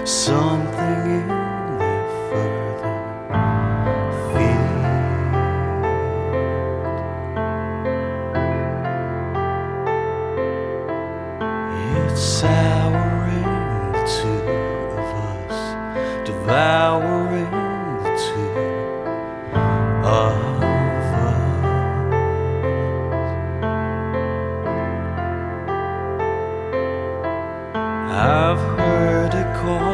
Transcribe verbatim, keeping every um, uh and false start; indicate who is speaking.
Speaker 1: something in the further field. It's souring the two of us, devouring the two of us. I've heard it called